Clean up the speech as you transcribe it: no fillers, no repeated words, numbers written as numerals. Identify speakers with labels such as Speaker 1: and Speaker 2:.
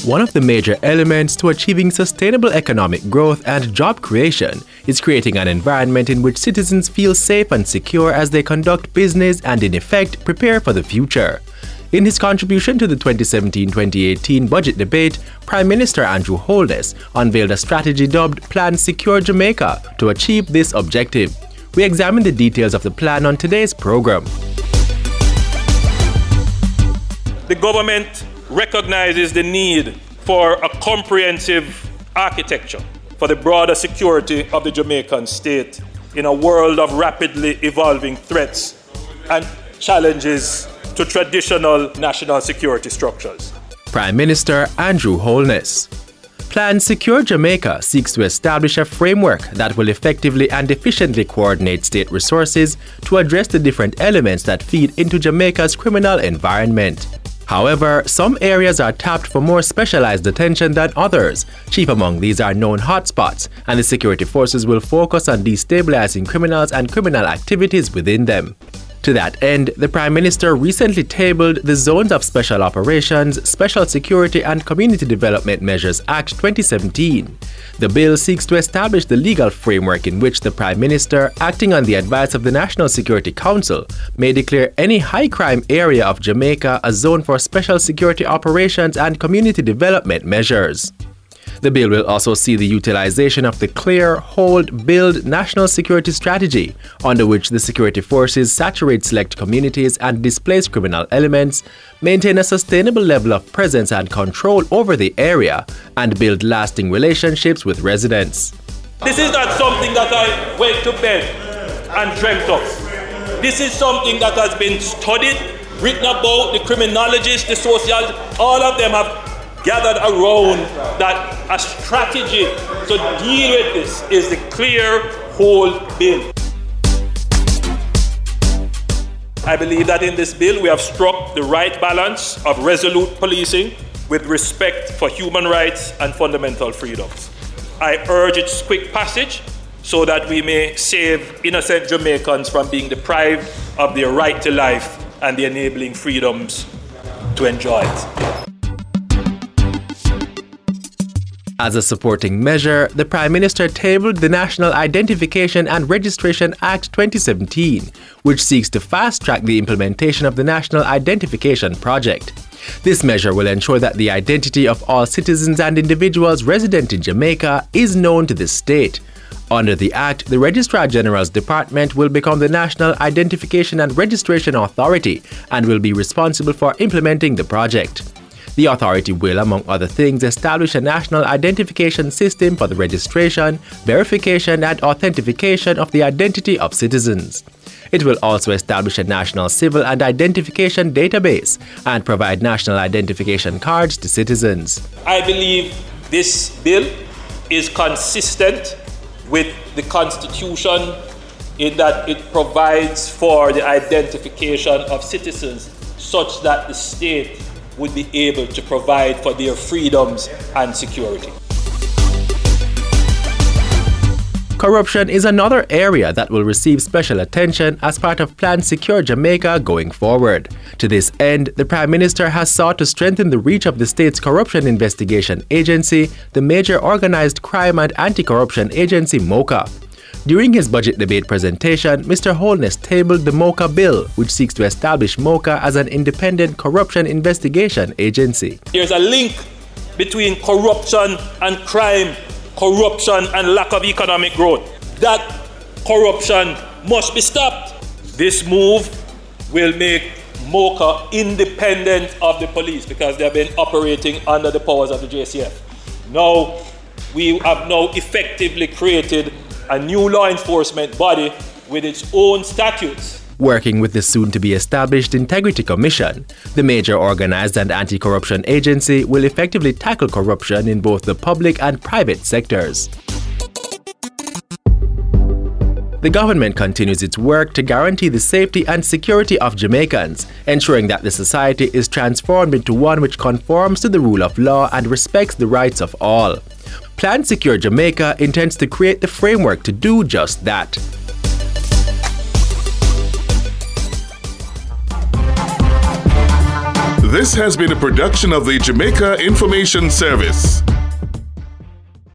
Speaker 1: One of the major elements to achieving sustainable economic growth and job creation is creating an environment in which citizens feel safe and secure as they conduct business and, in effect, prepare for the future. In his contribution to the 2017-2018 budget debate, Prime Minister Andrew Holness unveiled a strategy dubbed Plan Secure Jamaica to achieve this objective. We examine the details of the plan on today's program.
Speaker 2: The government recognizes the need for a comprehensive architecture for the broader security of the Jamaican state in a world of rapidly evolving threats and challenges to traditional national security structures.
Speaker 1: Prime Minister Andrew Holness. Plan Secure Jamaica seeks to establish a framework that will effectively and efficiently coordinate state resources to address the different elements that feed into Jamaica's criminal environment. However, some areas are tapped for more specialized attention than others. Chief among these are known hotspots, and the security forces will focus on destabilizing criminals and criminal activities within them. To that end, the Prime Minister recently tabled the Zones of Special Operations, Special Security and Community Development Measures Act 2017. The bill seeks to establish the legal framework in which the Prime Minister, acting on the advice of the National Security Council, may declare any high-crime area of Jamaica a zone for special security operations and community development measures. The bill will also see the utilization of the Clear, Hold, Build national security strategy, under which the security forces saturate select communities and displace criminal elements, maintain a sustainable level of presence and control over the area, and build lasting relationships with residents.
Speaker 2: This is not something that I went to bed and dreamt of. This is something that has been studied, written about, the criminologists, the sociologists, all of them have gathered around that a strategy to deal with this is the Clear, Hold, Build. I believe that in this bill we have struck the right balance of resolute policing with respect for human rights and fundamental freedoms. I urge its quick passage so that we may save innocent Jamaicans from being deprived of their right to life and the enabling freedoms to enjoy it.
Speaker 1: As a supporting measure, the Prime Minister tabled the National Identification and Registration Act 2017, which seeks to fast-track the implementation of the National Identification Project. This measure will ensure that the identity of all citizens and individuals resident in Jamaica is known to the state. Under the Act, the Registrar General's Department will become the National Identification and Registration Authority and will be responsible for implementing the project. The authority will, among other things, establish a national identification system for the registration, verification, and authentication of the identity of citizens. It will also establish a national civil and identification database and provide national identification cards to citizens.
Speaker 2: I believe this bill is consistent with the Constitution in that it provides for the identification of citizens such that the state would be able to provide for their freedoms and security.
Speaker 1: Corruption is another area that will receive special attention as part of Plan Secure Jamaica going forward. To this end, the Prime Minister has sought to strengthen the reach of the state's corruption investigation agency, the Major Organized Crime and Anti-Corruption Agency, MOCA. During his budget debate presentation, Mr. Holness tabled the MOCA bill, which seeks to establish MOCA as an independent corruption investigation agency.
Speaker 2: There's a link between corruption and crime, corruption and lack of economic growth. That corruption must be stopped. This move will make MOCA independent of the police because they have been operating under the powers of the JCF. Now, we have now effectively created a new law enforcement body with its own statutes.
Speaker 1: Working with the soon-to-be-established Integrity Commission, the Major Organized and Anti-Corruption Agency will effectively tackle corruption in both the public and private sectors. The government continues its work to guarantee the safety and security of Jamaicans, ensuring that the society is transformed into one which conforms to the rule of law and respects the rights of all. Plan Secure Jamaica intends to create the framework to do just that.
Speaker 3: This has been a production of the Jamaica Information Service.